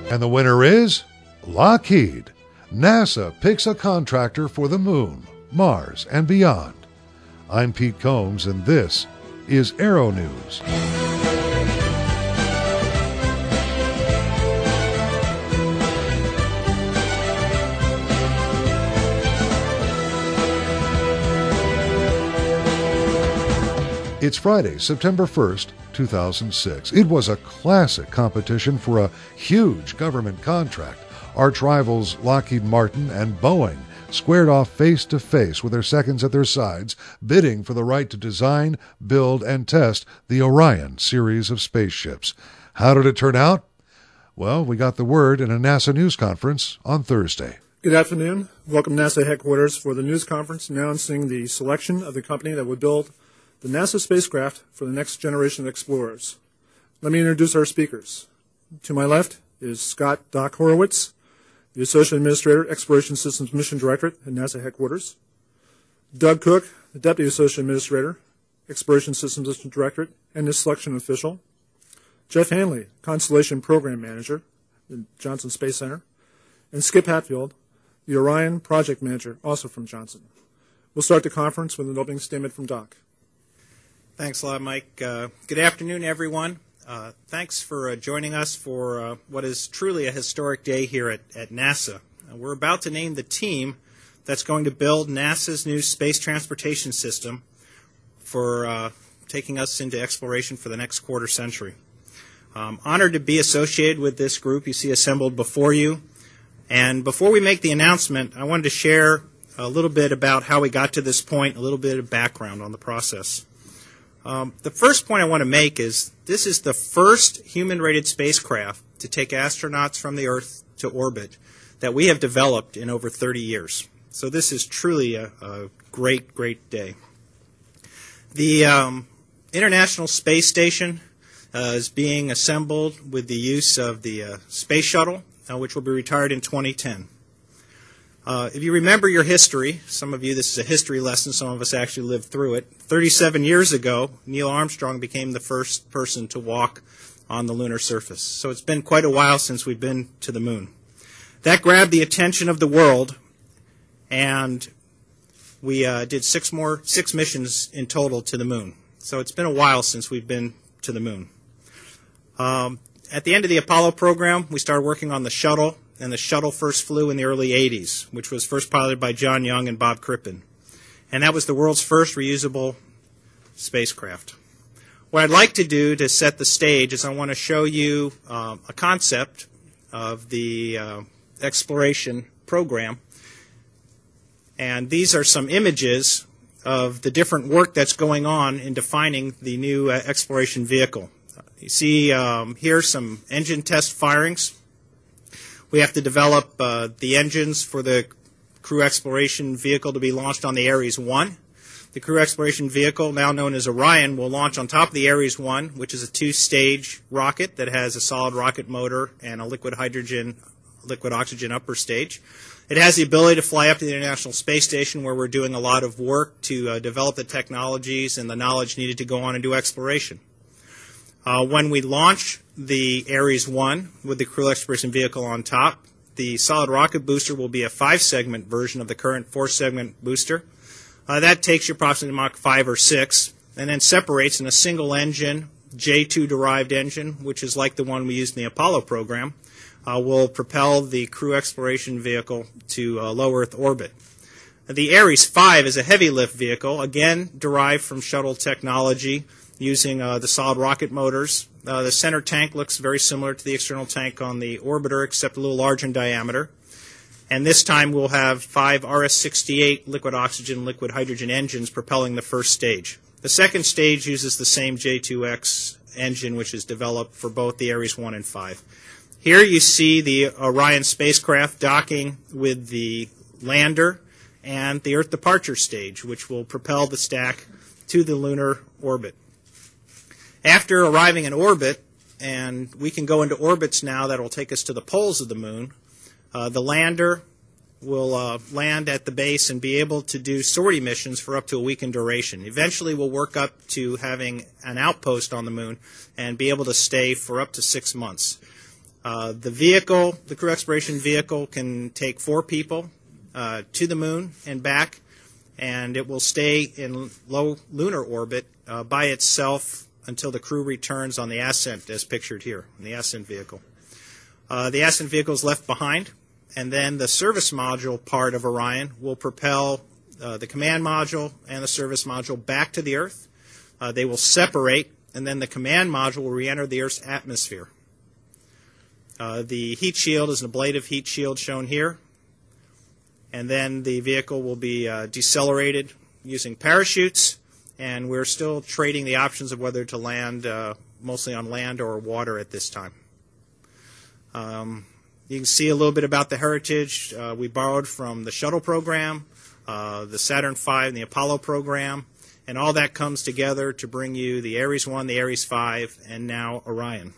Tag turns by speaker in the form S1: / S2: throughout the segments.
S1: And the winner is Lockheed. NASA picks a contractor for the Moon, Mars, and beyond. I'm Pete Combs, and this is Aero News. It's Friday, September 1st, 2006. It was a classic competition for a huge government contract. Arch rivals Lockheed Martin and Boeing squared off face-to-face with their seconds at their sides, bidding for the right to design, build, and test the Orion series of spaceships. How did it turn out? Well, we got the word in a NASA news conference on Thursday.
S2: Good afternoon. Welcome to NASA headquarters for the news conference announcing the selection of the company that would build the NASA spacecraft for the next generation of explorers. Let me introduce our speakers. To my left is Scott Doc Horowitz, the Associate Administrator, Exploration Systems Mission Directorate at NASA headquarters. Doug Cook, the Deputy Associate Administrator, Exploration Systems Mission Directorate, and his selection official. Jeff Hanley, Constellation Program Manager at Johnson Space Center. And Skip Hatfield, the Orion Project Manager, also from Johnson. We'll start the conference with an opening statement from Doc.
S3: Thanks a lot, Mike. Good afternoon, everyone. Thanks for joining us for what is truly a historic day here at NASA. We're about to name the team that's going to build NASA's new space transportation system for taking us into exploration for the next quarter century. I'm honored to be associated with this group you see assembled before you. And before we make the announcement, I wanted to share a little bit about how we got to this point, a little bit of background on the process. The first point I want to make is this is the first human-rated spacecraft to take astronauts from the Earth to orbit that we have developed in over 30 years. So this is truly a great, great day. The International Space Station is being assembled with the use of the Space Shuttle, which will be retired in 2010. If you remember your history, some of you, this is a history lesson, some of us actually lived through it. 37 years ago, Neil Armstrong became the first person to walk on the lunar surface. So it's been quite a while since we've been to the moon. That grabbed the attention of the world, and we did six missions in total to the moon. So it's been a while since we've been to the moon. At the end of the Apollo program, we started working on the shuttle. And the shuttle first flew in the early 80s, which was first piloted by John Young and Bob Crippen. And that was the world's first reusable spacecraft. What I'd like to do to set the stage is I want to show you a concept of the exploration program. And these are some images of the different work that's going on in defining the new exploration vehicle. You see here some engine test firings. We have to develop the engines for the Crew Exploration Vehicle to be launched on the Ares 1. The Crew Exploration Vehicle, now known as Orion, will launch on top of the Ares 1, which is a two-stage rocket that has a solid rocket motor and a liquid oxygen upper stage. It has the ability to fly up to the International Space Station, where we're doing a lot of work to develop the technologies and the knowledge needed to go on and do exploration. When we launch the Ares 1 with the Crew Exploration Vehicle on top, the solid rocket booster will be a 5-segment version of the current 4-segment booster. That takes you approximately Mach 5 or 6 and then separates in a single engine, J2-derived engine, which is like the one we used in the Apollo program, will propel the Crew Exploration Vehicle to low Earth orbit. The Ares 5 is a heavy lift vehicle, again derived from shuttle technology, using the solid rocket motors. The center tank looks very similar to the external tank on the orbiter, except a little larger in diameter. And this time we'll have 5 RS-68 liquid oxygen, liquid hydrogen engines propelling the first stage. The second stage uses the same J2X engine, which is developed for both the Ares 1 and 5. Here you see the Orion spacecraft docking with the lander and the Earth departure stage, which will propel the stack to the lunar orbit. After arriving in orbit, and we can go into orbits now that will take us to the poles of the moon, the lander will land at the base and be able to do sortie missions for up to a week in duration. Eventually we'll work up to having an outpost on the moon and be able to stay for up to 6 months. The vehicle, the crew exploration vehicle, can take 4 people to the moon and back, and it will stay in low lunar orbit by itself until the crew returns on the ascent, as pictured here, in the ascent vehicle. The ascent vehicle is left behind, and then the service module part of Orion will propel the command module and the service module back to the Earth. They will separate, and then the command module will re-enter the Earth's atmosphere. The heat shield is an ablative heat shield shown here. And then the vehicle will be decelerated using parachutes, and we're still trading the options of whether to land mostly on land or water at this time. You can see a little bit about the heritage. We borrowed from the shuttle program, the Saturn V, and the Apollo program, and all that comes together to bring you the Ares 1, the Ares 5, and now Orion.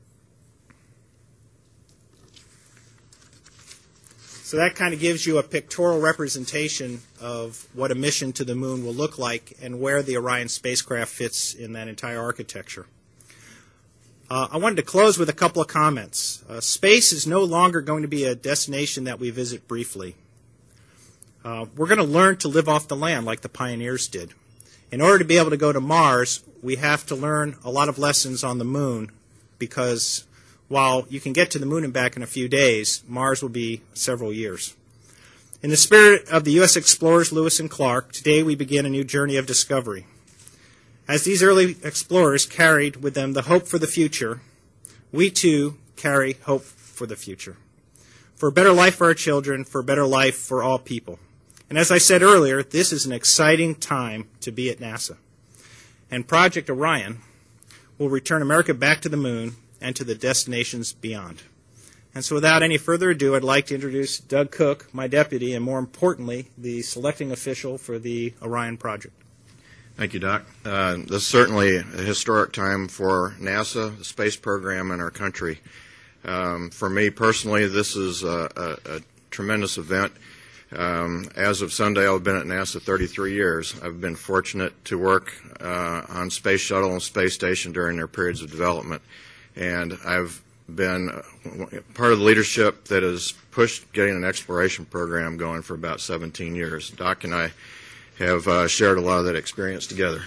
S3: So that kind of gives you a pictorial representation of what a mission to the moon will look like and where the Orion spacecraft fits in that entire architecture. I wanted to close with a couple of comments. Space is no longer going to be a destination that we visit briefly. We're going to learn to live off the land like the pioneers did. In order to be able to go to Mars, we have to learn a lot of lessons on the moon, because while you can get to the moon and back in a few days, Mars will be several years. In the spirit of the U.S. explorers Lewis and Clark, today we begin a new journey of discovery. As these early explorers carried with them the hope for the future, we too carry hope for the future. For a better life for our children, for a better life for all people. And as I said earlier, this is an exciting time to be at NASA. And Project Orion will return America back to the moon and to the destinations beyond. And so without any further ado, I'd like to introduce Doug Cook, my deputy, and more importantly, the selecting official for the Orion project.
S4: Thank you, Doc. This is certainly a historic time for NASA, the space program, and our country. For me personally, this is a tremendous event. As of Sunday, I've been at NASA 33 years. I've been fortunate to work on Space Shuttle and Space Station during their periods of development. And I've been part of the leadership that has pushed getting an exploration program going for about 17 years. Doc and I have shared a lot of that experience together.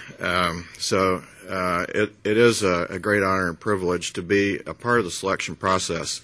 S4: It is a great honor and privilege to be a part of the selection process.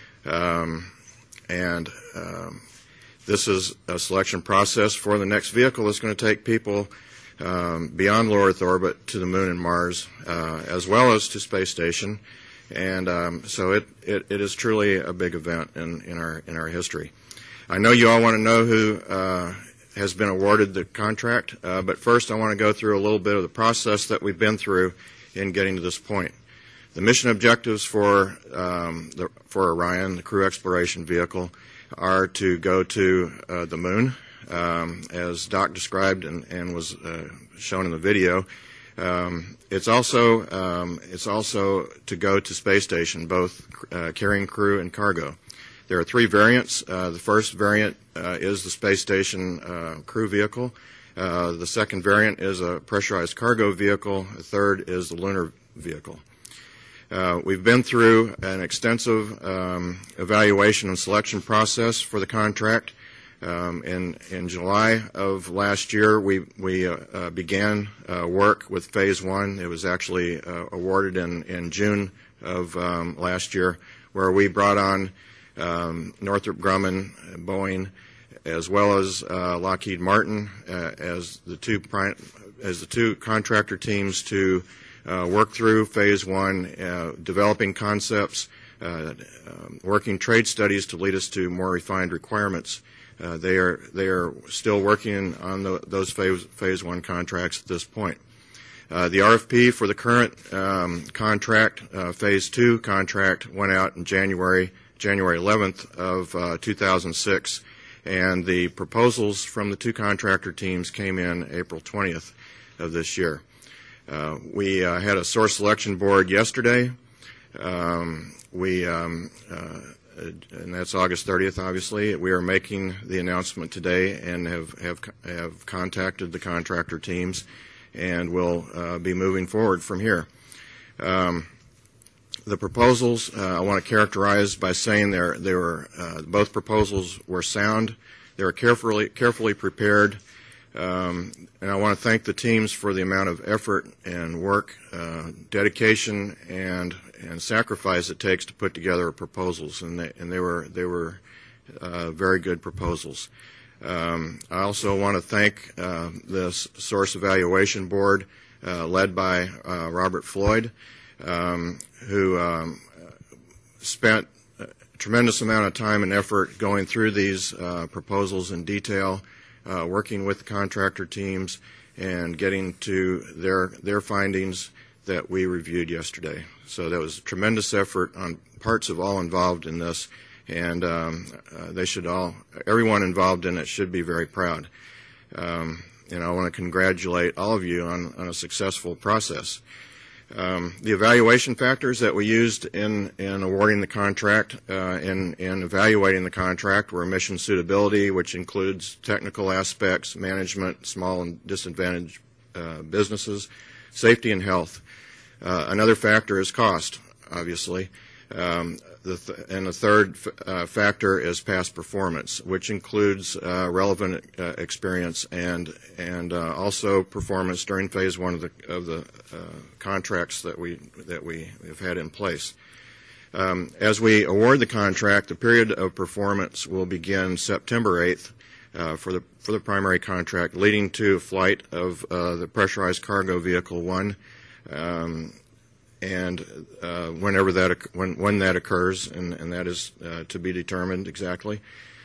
S4: This is a selection process for the next vehicle that's going to take people beyond low Earth orbit to the moon and Mars, as well as to Space Station. And so it is truly a big event in our history. I know you all want to know who has been awarded the contract, but first I want to go through a little bit of the process that we've been through in getting to this point. The mission objectives for Orion, the crew exploration vehicle, are to go to the moon, as Doc described and was shown in the video. It's also to go to Space Station, both carrying crew and cargo. There are 3 variants. The first variant is the Space Station crew vehicle. The second variant is a pressurized cargo vehicle. The third is the lunar vehicle. We've been through an extensive evaluation and selection process for the contract. In July of last year, we began work with Phase 1. It was actually awarded in June of last year, where we brought on Northrop Grumman, Boeing, as well as Lockheed Martin as the two contractor teams to work through Phase 1, developing concepts, working trade studies to lead us to more refined requirements. They are still working on those Phase 1 contracts at this point. The RFP for the current contract, Phase 2 contract, went out in January 11th of 2006, and the proposals from the 2 contractor teams came in April 20th of this year. We had a source selection board yesterday. And that's August 30th, obviously. We are making the announcement today and have contacted the contractor teams, and will be moving forward from here. The proposals I want to characterize by saying both proposals were sound. They were carefully prepared, and I want to thank the teams for the amount of effort and work, dedication, and sacrifice it takes to put together proposals, and they were very good proposals. I also want to thank the Source Evaluation Board, led by Robert Floyd, who spent a tremendous amount of time and effort going through these proposals in detail, working with the contractor teams, and getting to their findings that we reviewed yesterday. So that was a tremendous effort on parts of all involved in this, and everyone involved in it should be very proud. And I want to congratulate all of you on a successful process. The evaluation factors that we used in awarding the contract in evaluating the contract were mission suitability, which includes technical aspects, management, small and disadvantaged businesses, safety and health. Another factor is cost, obviously. And the third factor is past performance, which includes relevant experience and also performance during phase one of the contracts that we have had in place. As we award the contract, the period of performance will begin September 8th for the primary contract, leading to flight of the pressurized cargo vehicle 1. And when that occurs, and that is to be determined exactly.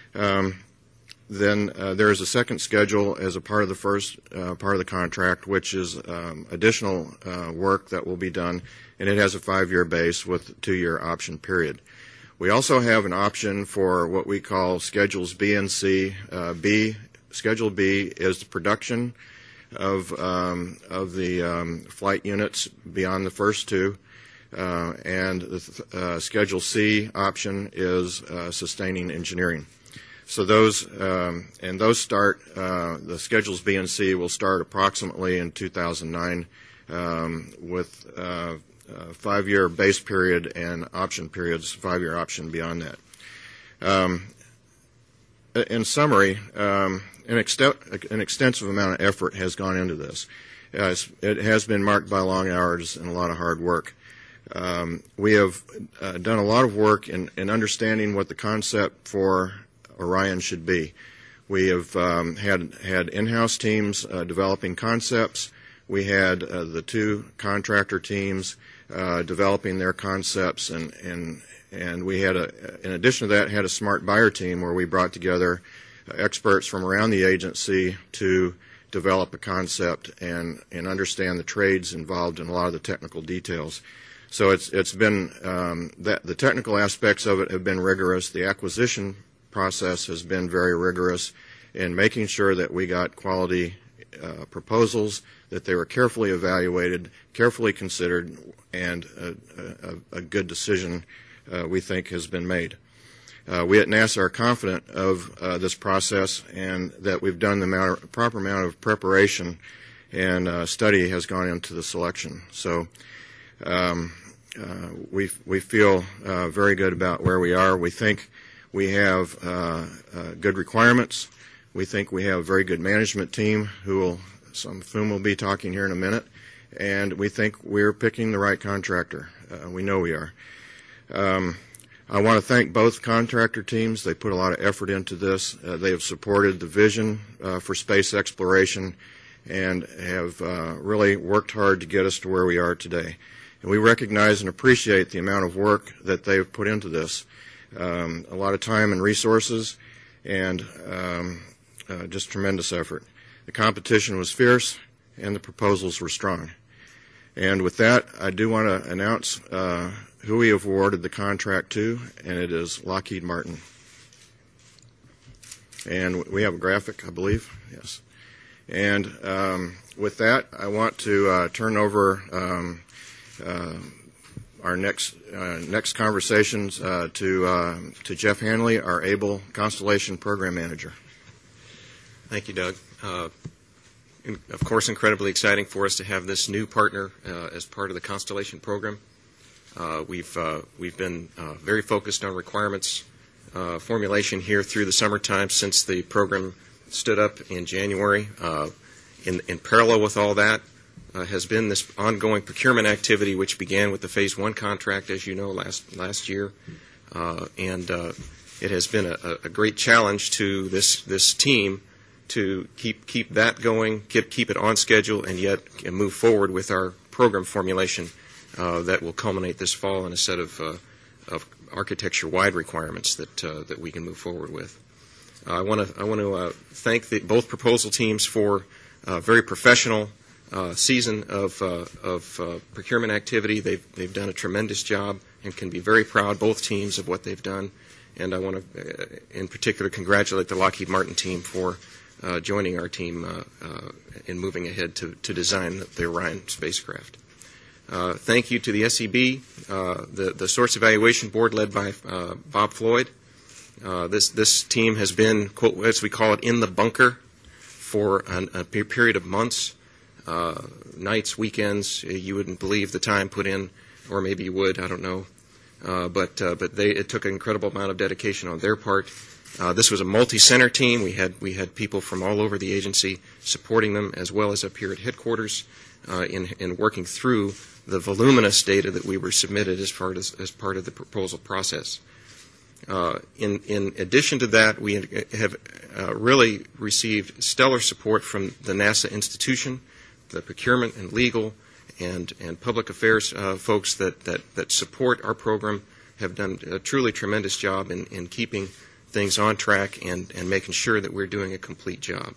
S4: Then there is a second schedule as a part of the first part of the contract, which is additional work that will be done, and it has a 5-year base with a 2-year option period. We also have an option for what we call Schedules B and C. Schedule B is the production of the flight units beyond the first two, and the Schedule C option is sustaining engineering. So those start, the Schedules B and C will start approximately in 2009 with a 5-year base period and option periods, 5-year option beyond that. In summary, an extensive amount of effort has gone into this. It has been marked by long hours and a lot of hard work. We have done a lot of work in understanding what the concept for Orion should be. We have had in-house teams developing concepts. We had the two contractor teams developing their concepts, and we had, in addition to that, had a smart buyer team where we brought together experts from around the agency to develop a concept and understand the trades involved in a lot of the technical details. So it's been that the technical aspects of it have been rigorous. The acquisition process has been very rigorous in making sure that we got quality proposals, that they were carefully evaluated, carefully considered, and a good decision we think has been made. We at NASA are confident of this process and that we've done the proper amount of preparation and study has gone into the selection. So we feel very good about where we are. We think we have good requirements. We think we have a very good management team, some of whom will be talking here in a minute, and we think we're picking the right contractor. We know we are. I want to thank both contractor teams. They put a lot of effort into this. They have supported the vision for space exploration and have really worked hard to get us to where we are today. And we recognize and appreciate the amount of work that they've put into this. A lot of time and resources and just tremendous effort. The competition was fierce and the proposals were strong. And with that, I do want to announce who we have awarded the contract to, and it is Lockheed Martin. And we have a graphic, I believe. Yes. And with that, I want to turn over our next conversations to Jeff Hanley, our able Constellation Program Manager.
S5: Thank you, Doug. Of course, incredibly exciting for us to have this new partner as part of the Constellation program. We've been very focused on requirements formulation here through the summertime since the program stood up in January. In parallel with all that has been this ongoing procurement activity, which began with the Phase 1 contract, as you know, last year. And it has been a great challenge to this team to keep that going, keep it on schedule, and yet move forward with our program formulation that will culminate this fall in a set of architecture-wide requirements that we can move forward with. I want to thank both proposal teams for a very professional season of procurement activity. They've done a tremendous job and can be very proud, both teams, of what they've done. And I want to, in particular, congratulate the Lockheed Martin team for joining our team in moving ahead to design the Orion spacecraft. Thank you to the SEB, the Source Evaluation Board led by Bob Floyd. This team has been, quote, as we call it, in the bunker for a period of months, nights, weekends. You wouldn't believe the time put in, or maybe you would, I don't know. But it took an incredible amount of dedication on their part. This was a multi-center team. We had people from all over the agency supporting them, as well as up here at headquarters in working through the voluminous data that we were submitted as part of the proposal process. In addition to that, we have really received stellar support from the NASA institution, the procurement and legal and public affairs folks that support our program have done a truly tremendous job in keeping things on track and making sure that we're doing a complete job.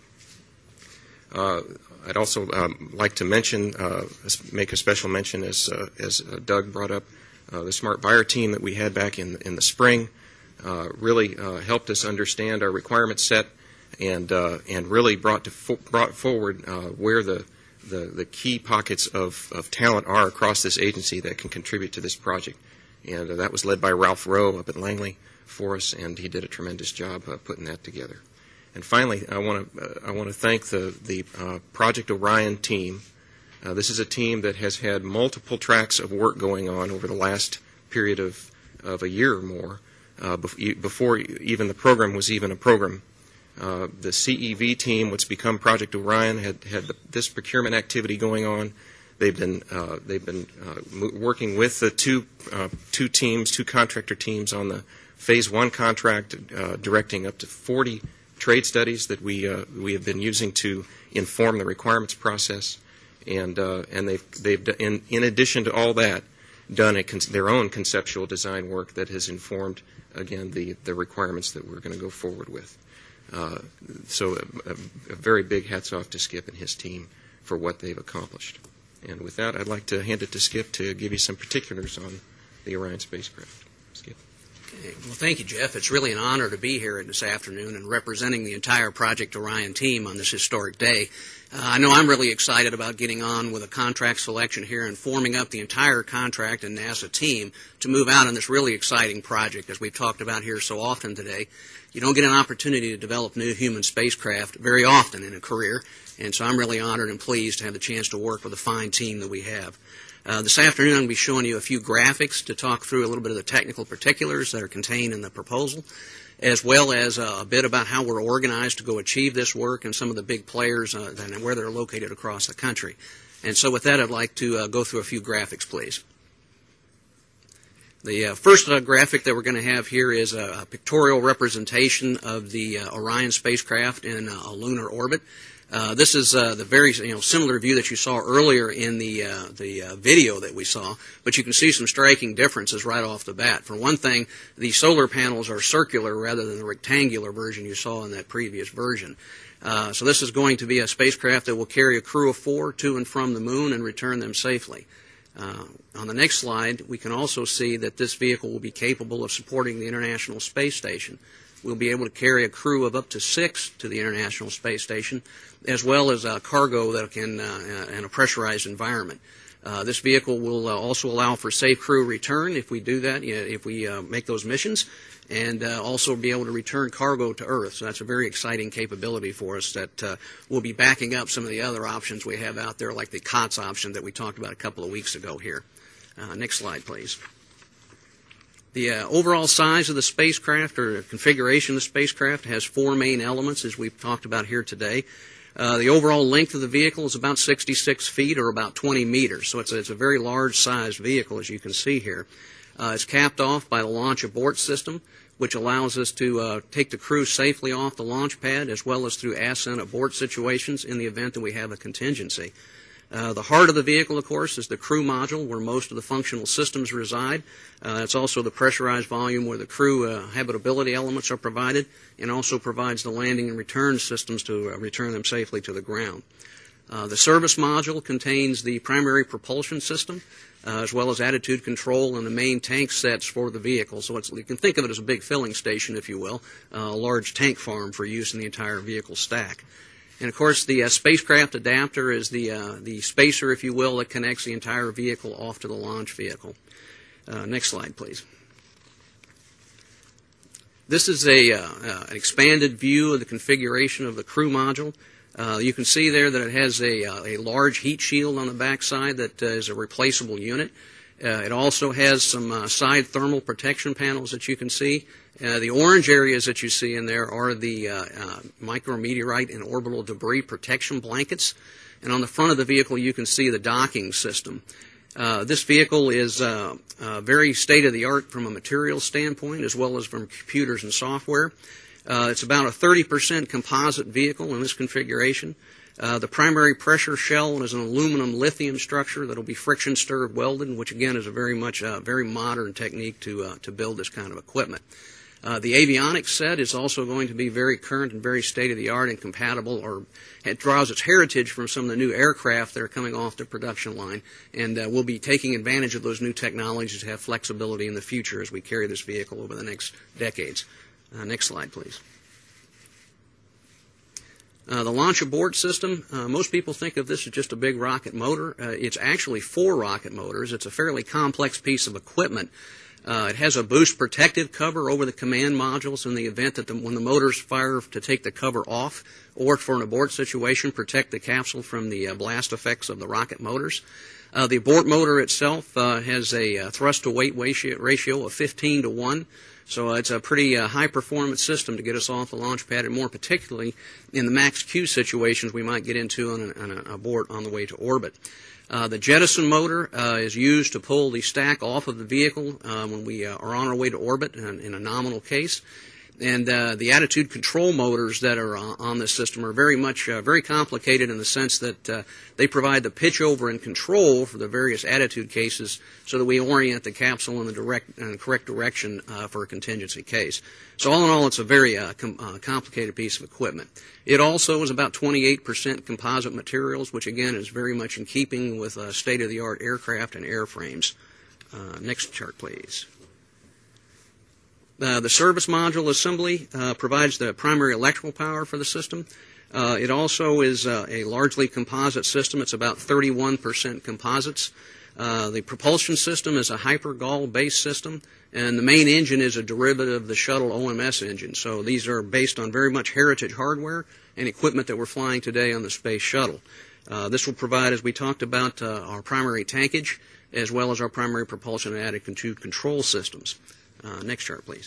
S5: I'd also like to make a special mention, as Doug brought up, the Smart Buyer team that we had back in the spring really helped us understand our requirement set and really brought forward where the key pockets of talent are across this agency that can contribute to this project. And that was led by Ralph Rowe up at Langley for us, and he did a tremendous job putting that together. And finally, I want to thank the Project Orion team. This is a team that has had multiple tracks of work going on over the last period of a year or more, before even the program was even a program. The CEV team, what's become Project Orion, had this procurement activity going on. They've been working with the two contractor teams on the Phase 1 contract, directing up to 40 trade studies that we have been using to inform the requirements process, and they've in addition to all that done their own conceptual design work that has informed again the requirements that we're going to go forward with. So a very big hats off to Skip and his team for what they've accomplished. And with that, I'd like to hand it to Skip to give you some particulars on the Orion spacecraft. Skip.
S6: Okay. Well, thank you, Jeff. It's really an honor to be here this afternoon and representing the entire Project Orion team on this historic day. I know I'm really excited about getting on with a contract selection here and forming up the entire contract and NASA team to move out on this really exciting project, as we've talked about here so often today. You don't get an opportunity to develop new human spacecraft very often in a career, and so I'm really honored and pleased to have the chance to work with a fine team that we have. This afternoon, I'm going to be showing you a few graphics to talk through a little bit of the technical particulars that are contained in the proposal, as well as a bit about how we're organized to go achieve this work and some of the big players and where they're located across the country. And so with that, I'd like to go through a few graphics, please. The first graphic that we're going to have here is a pictorial representation of the Orion spacecraft in a lunar orbit. This is the very similar view that you saw earlier in the video that we saw, but you can see some striking differences right off the bat. For one thing, the solar panels are circular rather than the rectangular version you saw in that previous version. So this is going to be a spacecraft that will carry a crew of 4 to and from the moon and return them safely. On the next slide, we can also see that this vehicle will be capable of supporting the International Space Station. We'll be able to carry a crew of up to 6 to the International Space Station, as well as cargo that can in a pressurized environment. This vehicle will also allow for safe crew return if we do that, if we make those missions, and also be able to return cargo to Earth. So that's a very exciting capability for us that will be backing up some of the other options we have out there, like the COTS option that we talked about a couple of weeks ago here. Next slide, please. The overall size of the spacecraft, or configuration of the spacecraft, has four main elements, as we've talked about here today. The overall length of the vehicle is about 66 feet, or about 20 meters. So it's a very large-sized vehicle, as you can see here. It's capped off by the launch abort system, which allows us to take the crew safely off the launch pad, as well as through ascent abort situations in the event that we have a contingency. The heart of the vehicle, of course, is the crew module, where most of the functional systems reside. It's also the pressurized volume where the crew habitability elements are provided, and also provides the landing and return systems to return them safely to the ground. The service module contains the primary propulsion system, as well as attitude control and the main tank sets for the vehicle. So you can think of it as a big filling station, if you will, a large tank farm for use in the entire vehicle stack. And, of course, the spacecraft adapter is the spacer, if you will, that connects the entire vehicle off to the launch vehicle. Next slide, please. This is an expanded view of the configuration of the crew module. You can see there that it has a large heat shield on the back side that is a replaceable unit. It also has some side thermal protection panels that you can see. The orange areas that you see in there are the micrometeorite and orbital debris protection blankets. And on the front of the vehicle, you can see the docking system. This vehicle is very state-of-the-art from a materials standpoint, as well as from computers and software. It's about a 30% composite vehicle in this configuration. The primary pressure shell is an aluminum lithium structure that will be friction stirred welded, which again is a very modern technique to build this kind of equipment. The avionics set is also going to be very current and very state-of-the-art and compatible, or it draws its heritage from some of the new aircraft that are coming off the production line, and we'll be taking advantage of those new technologies to have flexibility in the future as we carry this vehicle over the next decades. Next slide, please. The launch abort system, most people think of this as just a big rocket motor. It's actually 4 rocket motors. It's a fairly complex piece of equipment. It has a boost protective cover over the command modules in the event that when the motors fire to take the cover off, or for an abort situation, protect the capsule from the blast effects of the rocket motors. The abort motor itself has a thrust-to-weight ratio of 15 to 1. So it's a pretty high-performance system to get us off the launch pad, and more particularly in the max Q situations we might get into on an abort on the way to orbit. The jettison motor is used to pull the stack off of the vehicle when we are on our way to orbit in a nominal case. And the attitude control motors that are on this system are very complicated in the sense that they provide the pitch over and control for the various attitude cases so that we orient the capsule in the correct direction for a contingency case. So all in all, it's a very complicated piece of equipment. It also is about 28% composite materials, which again is very much in keeping with state-of-the-art aircraft and airframes. Next chart, please. The service module assembly provides the primary electrical power for the system. It also is a largely composite system. It's about 31% composites. The propulsion system is a Hyper-Gall-based system, and the main engine is a derivative of the shuttle OMS engine. So these are based on very much heritage hardware and equipment that we're flying today on the space shuttle. This will provide, as we talked about, our primary tankage, as well as our primary propulsion and attitude control systems. Next chart, please.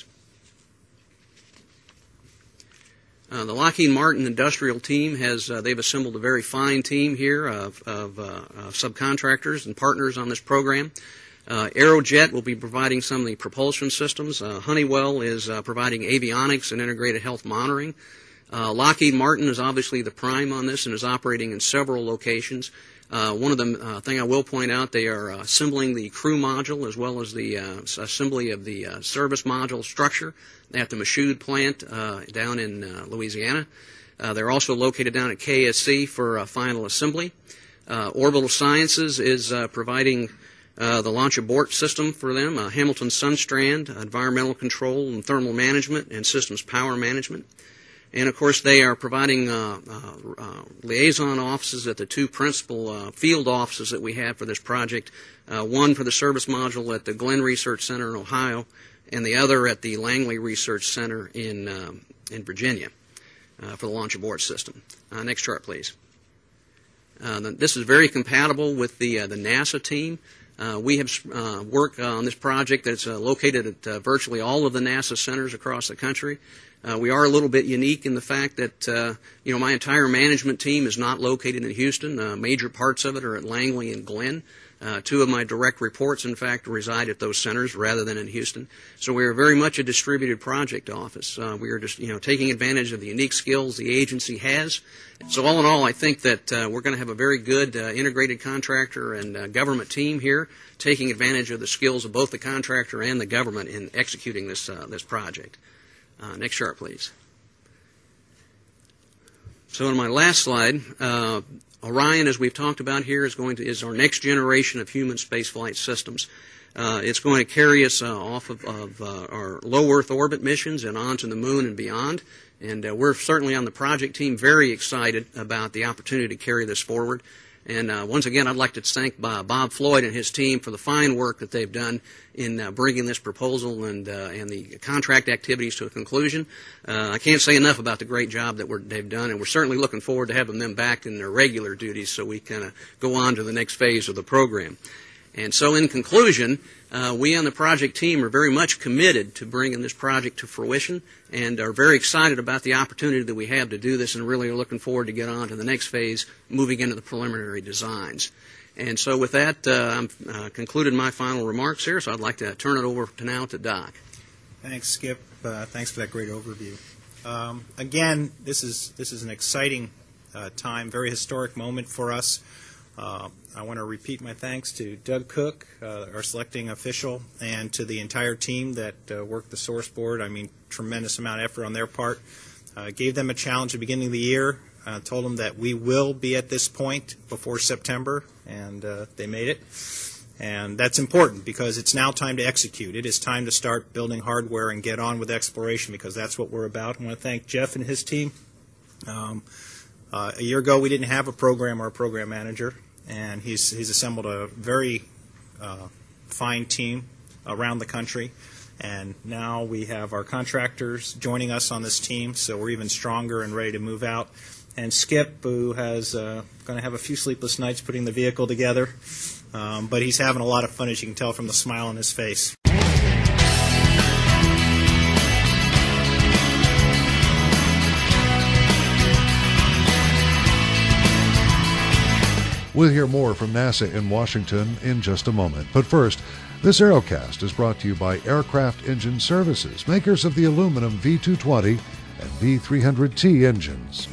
S6: The Lockheed Martin industrial team they've assembled a very fine team here of subcontractors and partners on this program. Aerojet will be providing some of the propulsion systems. Honeywell is providing avionics and integrated health monitoring. Lockheed Martin is obviously the prime on this and is operating in several locations. One of them thing I will point out, they are assembling the crew module as well as the assembly of the service module structure at the Michoud plant down in Louisiana. They're also located down at KSC for final assembly. Orbital Sciences is providing the launch abort system for them, Hamilton Sunstrand, environmental control and thermal management and systems power management. And, of course, they are providing liaison offices at the 2 principal field offices that we have for this project, one for the service module at the Glenn Research Center in Ohio, and the other at the Langley Research Center in Virginia for the launch abort system. Next chart, please. This is very compatible with the NASA team. We have worked on this project that's located at virtually all of the NASA centers across the country. We are a little bit unique in the fact that, my entire management team is not located in Houston. Major parts of it are at Langley and Glenn. Two of my direct reports, in fact, reside at those centers rather than in Houston. So we are very much a distributed project office. We are just, taking advantage of the unique skills the agency has. So all in all, I think that we're going to have a very good integrated contractor and government team here, taking advantage of the skills of both the contractor and the government in executing this project. Next chart, please. So in my last slide, Orion, as we've talked about here, is our next generation of human spaceflight systems. It's going to carry us off of our low Earth orbit missions and onto the moon and beyond. And we're certainly on the project team very excited about the opportunity to carry this forward. And once again, I'd like to thank Bob Floyd and his team for the fine work that they've done in bringing this proposal and the contract activities to a conclusion. I can't say enough about the great job that they've done, and we're certainly looking forward to having them back in their regular duties so we can go on to the next phase of the program. And so in conclusion, we on the project team are very much committed to bringing this project to fruition and are very excited about the opportunity that we have to do this and really are looking forward to get on to the next phase, moving into the preliminary designs. And so with that, I've concluded my final remarks here, so I'd like to turn it over now to Doc.
S3: Thanks, Skip. Thanks for that great overview. Again, this is an exciting time, very historic moment for us. I want to repeat my thanks to Doug Cook, our selecting official, and to the entire team that worked the source board. I mean, tremendous amount of effort on their part. Gave them a challenge at the beginning of the year. Told them that we will be at this point before September, and they made it. And that's important because it's now time to execute. It is time to start building hardware and get on with exploration because that's what we're about. I want to thank Jeff and his team. A year ago, we didn't have a program or a program manager, and he's assembled a very fine team around the country. And now we have our contractors joining us on this team, so we're even stronger and ready to move out. And Skip, who has going to have a few sleepless nights putting the vehicle together, but he's having a lot of fun, as you can tell from the smile on his face.
S1: We'll hear more from NASA in Washington in just a moment. But first, this Aerocast is brought to you by Aircraft Engine Services, makers of the aluminum V220 and V300T engines.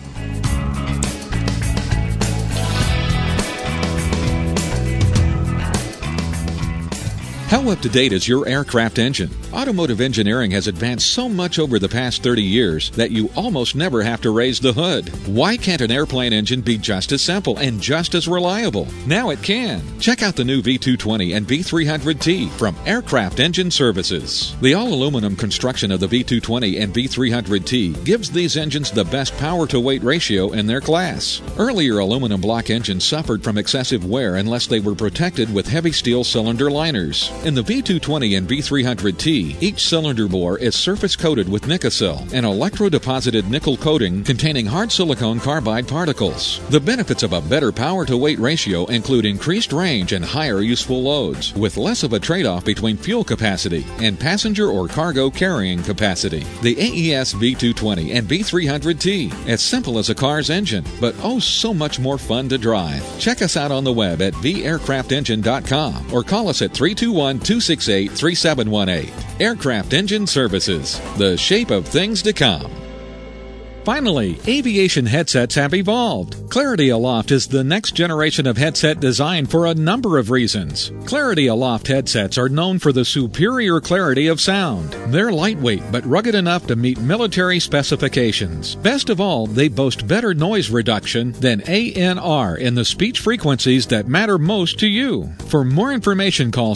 S7: How up-to-date is your aircraft engine? Automotive engineering has advanced so much over the past 30 years that you almost never have to raise the hood. Why can't an airplane engine be just as simple and just as reliable? Now it can. Check out the new V220 and V300T from Aircraft Engine Services. The all-aluminum construction of the V220 and V300T gives these engines the best power-to-weight ratio in their class. Earlier aluminum block engines suffered from excessive wear unless they were protected with heavy steel cylinder liners. In the V220 and V300T, each cylinder bore is surface-coated with Nicocil, an electro-deposited nickel coating containing hard silicon carbide particles. The benefits of a better power-to-weight ratio include increased range and higher useful loads, with less of a trade-off between fuel capacity and passenger or cargo carrying capacity. The AES V220 and V300T, as simple as a car's engine, but oh so much more fun to drive. Check us out on the web at vaircraftengine.com or call us at 321-268-3718. Aircraft Engine Services, the shape of things to come. Finally, aviation headsets have evolved. Clarity Aloft is the next generation of headset design for a number of reasons. Clarity Aloft headsets are known for the superior clarity of sound. They're lightweight but rugged enough to meet military specifications. Best of all, they boast better noise reduction than ANR in the speech frequencies that matter most to you. For more information, call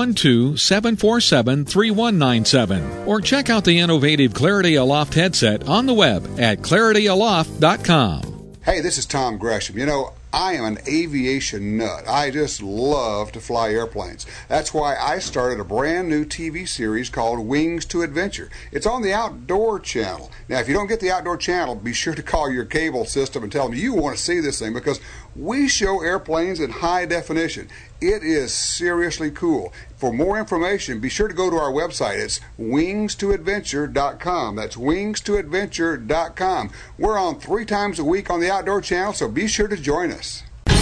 S7: 612-747-3197 or check out the innovative Clarity Aloft headset on the web at clarityaloft.com.
S8: Hey, this is Tom Gresham. You know, I am an aviation nut. I just love to fly airplanes. That's why I started a brand new TV series called Wings to Adventure. It's on the Outdoor Channel. Now, if you don't get the Outdoor Channel, be sure to call your cable system and tell them you want to see this thing because we show airplanes in high definition. It is seriously cool. For more information, be sure to go to our website. It's wingstoadventure.com. That's wingstoadventure.com. We're on 3 times a week on the Outdoor Channel, so be sure to join us.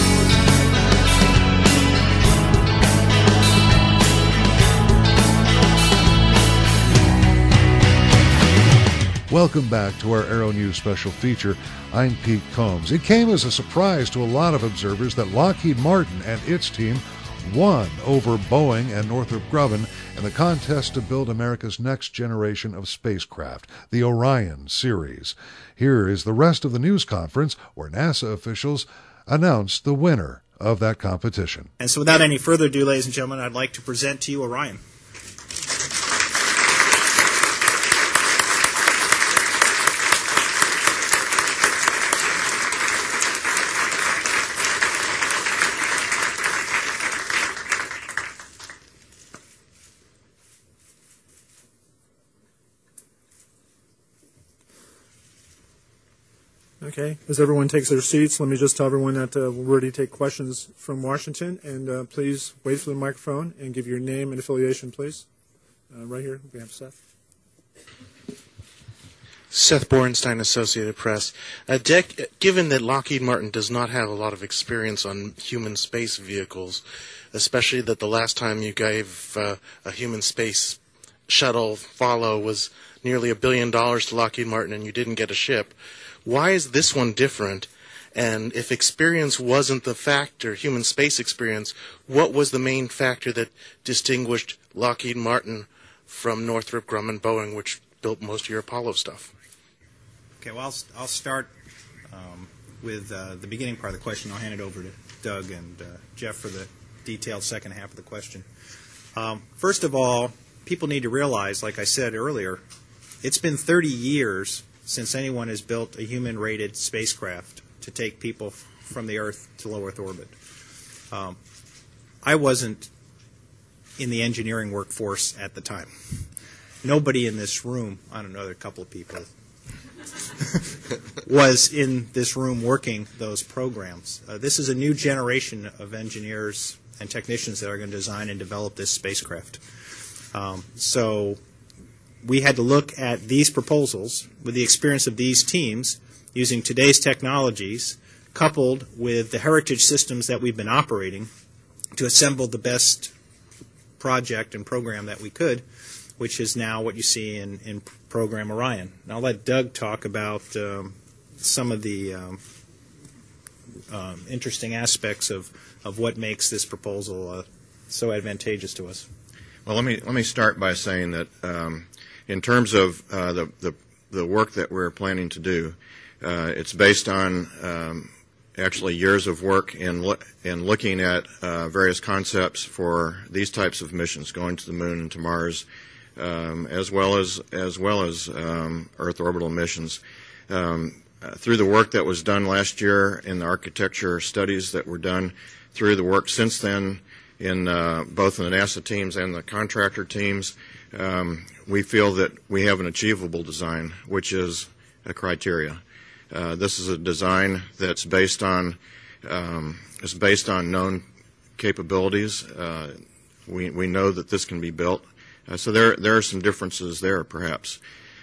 S1: Welcome back to our Aero News special feature. I'm Pete Combs. It came as a surprise to a lot of observers that Lockheed Martin and its team won over Boeing and Northrop Grumman in the contest to build America's next generation of spacecraft, the Orion series. Here is the rest of the news conference where NASA officials announced the winner of that competition.
S3: And so without any further ado, ladies and gentlemen, I'd like to present to you Orion.
S2: Okay, as everyone takes their seats, let me just tell everyone that we're ready to take questions from Washington, and please wait for the microphone and give your name and affiliation, please. Right here, we have Seth.
S9: Seth Borenstein, Associated Press. Given that Lockheed Martin does not have a lot of experience on human space vehicles, especially that the last time you gave a human space shuttle follow was nearly $1 billion to Lockheed Martin and you didn't get a ship, why is this one different? And if experience wasn't the factor, human space experience, what was the main factor that distinguished Lockheed Martin from Northrop Grumman Boeing, which built most of your Apollo stuff?
S3: Okay, well, I'll start with the beginning part of the question. I'll hand it over to Doug and Jeff for the detailed second half of the question. First of all, people need to realize, like I said earlier, it's been 30 years since anyone has built a human-rated spacecraft to take people from the Earth to low Earth orbit. I wasn't in the engineering workforce at the time. Nobody in this room, I don't know, there are a couple of people, was in this room working those programs. This is a new generation of engineers and technicians that are going to design and develop this spacecraft. So we had to look at these proposals with the experience of these teams using today's technologies coupled with the heritage systems that we've been operating to assemble the best project and program that we could, which is now what you see in Program Orion. And I'll let Doug talk about some of the interesting aspects of what makes this proposal so advantageous to us.
S4: Well, let me start by saying that in terms of the work that we're planning to do, it's based on actually years of work in looking at various concepts for these types of missions, going to the moon and to Mars, as well as Earth orbital missions. Through the work that was done last year in the architecture studies that were done, through the work since then in both in the NASA teams and the contractor teams, we feel that we have an achievable design, which is a criteria. This is a design that's based on known capabilities. We know that this can be built. So there are some differences there, perhaps.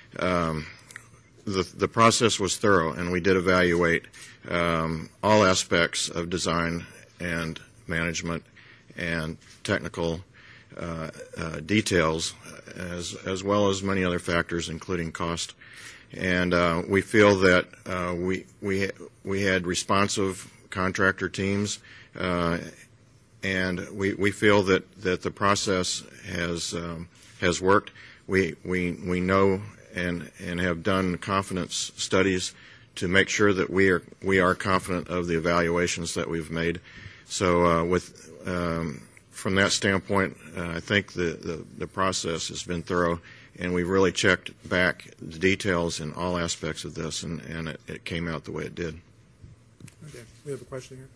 S4: The process was thorough, and we did evaluate all aspects of design and management and technical details, as well as many other factors, including cost. And we feel that we had responsive contractor teams, and we feel that the process has worked. We know and have done confidence studies to make sure that we are confident of the evaluations that we've made. So from that standpoint, I think the process has been thorough, and we've really checked back the details in all aspects of this, and it came out the way it did.
S2: Okay, we have a question here.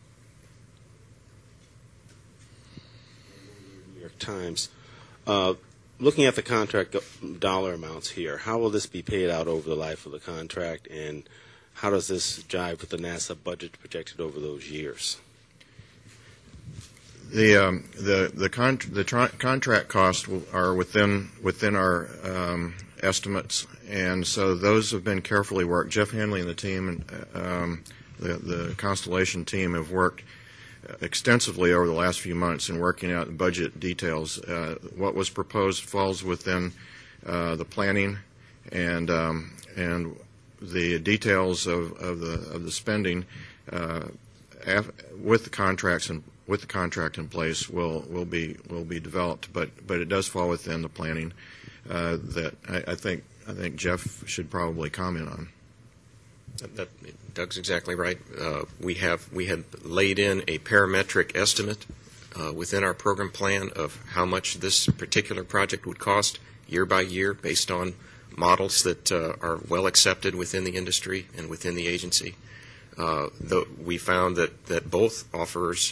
S10: New York Times. Looking at the contract dollar amounts here, how will this be paid out over the life of the contract, and how does this jive with the NASA budget projected over those years?
S4: contract costs are within our estimates, and so those have been carefully worked. Jeff Hanley and the team, the Constellation team, have worked extensively over the last few months in working out the budget details. What was proposed falls within the planning and the details of the spending with the contract in place will be developed, but it does fall within the planning that I think Jeff should probably comment on.
S5: Doug's exactly right. We had laid in a parametric estimate within our program plan of how much this particular project would cost year by year based on models that are well accepted within the industry and within the agency. We found that both offers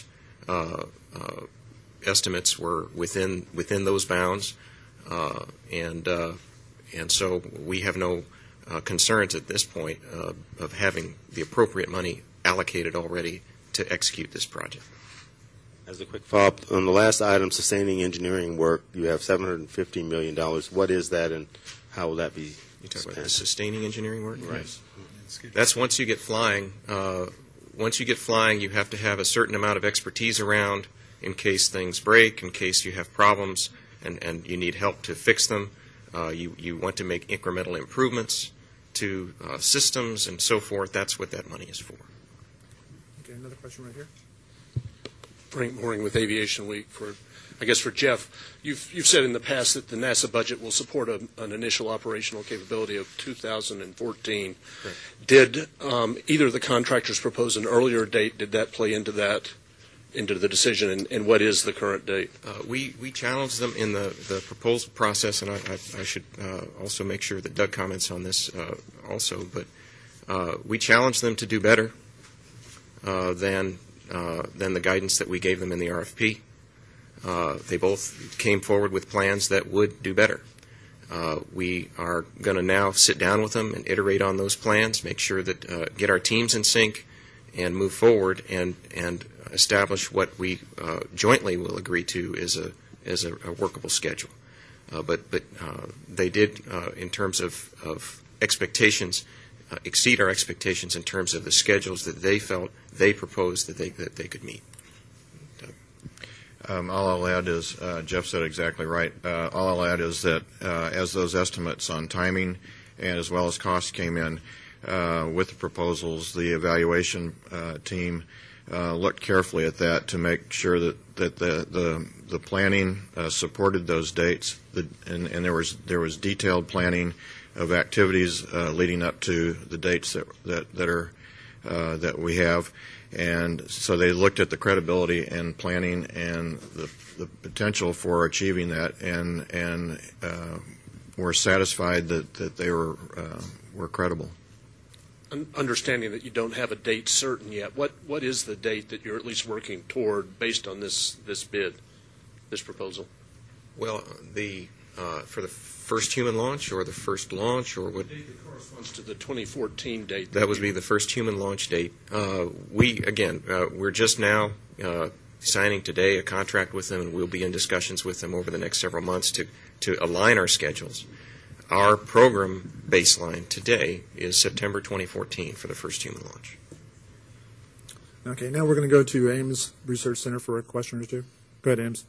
S5: estimates were within those bounds, and so we have no concerns at this point of having the appropriate money allocated already to execute this project.
S10: As a quick follow-up, on the last item, sustaining engineering work, you have $750 million. What is that, and how will that be
S5: You talk about the sustaining engineering work?
S10: Right.
S5: Yes. That's once you get flying. Once you get flying, you have to have a certain amount of expertise around in case things break, in case you have problems, and you need help to fix them. You want to make incremental improvements to systems and so forth. That's what that money is for.
S2: Okay, another question right here.
S11: Frank Mooring with Aviation Week. For Jeff, you've said in the past that the NASA budget will support an initial operational capability of 2014.
S5: Correct.
S11: Did either of the contractors propose an earlier date? Did that play into the decision, and what is the current date?
S5: We challenged them in the proposal process, and I should also make sure that Doug comments on this also, but we challenged them to do better than the guidance that we gave them in the RFP. They both came forward with plans that would do better. We are going to now sit down with them and iterate on those plans, make sure that get our teams in sync, and move forward and establish what we jointly will agree to is a workable schedule. But they did, in terms of expectations, exceed our expectations in terms of the schedules that they felt they proposed that they could meet.
S4: All I'll add is, Jeff said exactly right. All I'll add is that as those estimates on timing and as well as costs came in with the proposals, the evaluation team looked carefully at that to make sure that the planning supported those dates, and there was detailed planning of activities leading up to the dates that we have. And so they looked at the credibility and planning and the potential for achieving that, and were satisfied that they were credible.
S11: Understanding that you don't have a date certain yet, what is the date that you're at least working toward based on this bid, this proposal?
S5: Well, for the first human launch or the first launch, or what?
S11: The date that corresponds to the 2014 date.
S5: That would be the first human launch date. We're just now signing today a contract with them, and we'll be in discussions with them over the next several months to align our schedules. Our program baseline today is September 2014 for the first human launch.
S2: Okay, now we're going to go to Ames Research Center for a question or two. Go ahead, Ames.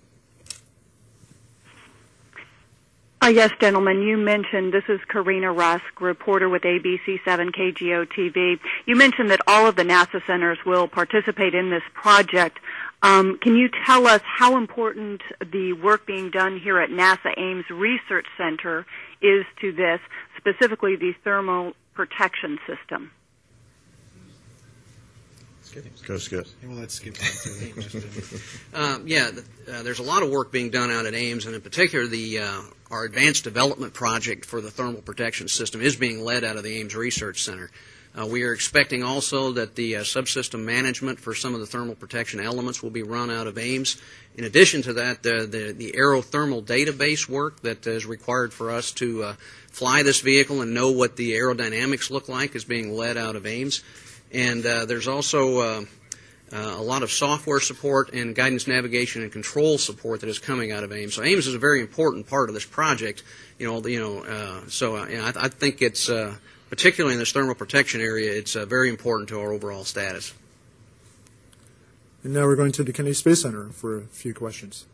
S12: Yes, gentlemen, you mentioned, this is Karina Rusk, reporter with ABC7 KGO TV. You mentioned that all of the NASA centers will participate in this project. Can you tell us how important the work being done here at NASA Ames Research Center is to this, specifically the thermal protection system?
S4: Go, Skip.
S6: Well, let's skip there's a lot of work being done out at Ames, and in particular, our advanced development project for the thermal protection system is being led out of the Ames Research Center. We are expecting also that the subsystem management for some of the thermal protection elements will be run out of Ames. In addition to that, the aerothermal database work that is required for us to fly this vehicle and know what the aerodynamics look like is being led out of Ames. And there's also a lot of software support and guidance, navigation, and control support that is coming out of Ames. So Ames is a very important part of this project. I think it's particularly in this thermal protection area, it's very important to our overall status.
S2: And now we're going to the Kennedy Space Center for a few questions.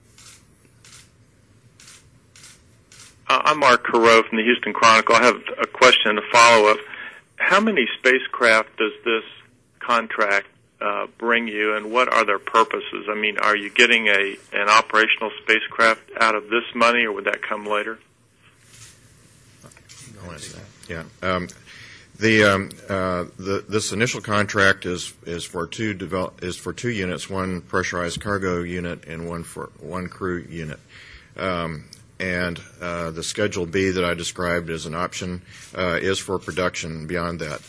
S13: I'm Mark Carreau from the Houston Chronicle. I have a question and a follow-up. How many spacecraft does this contract bring you, and what are their purposes? I mean, are you getting an operational spacecraft out of this money, or would that come later?
S4: I'll answer that. Yeah. This initial contract is for two units, one pressurized cargo unit and one crew unit. And the Schedule B that I described as an option is for production beyond that.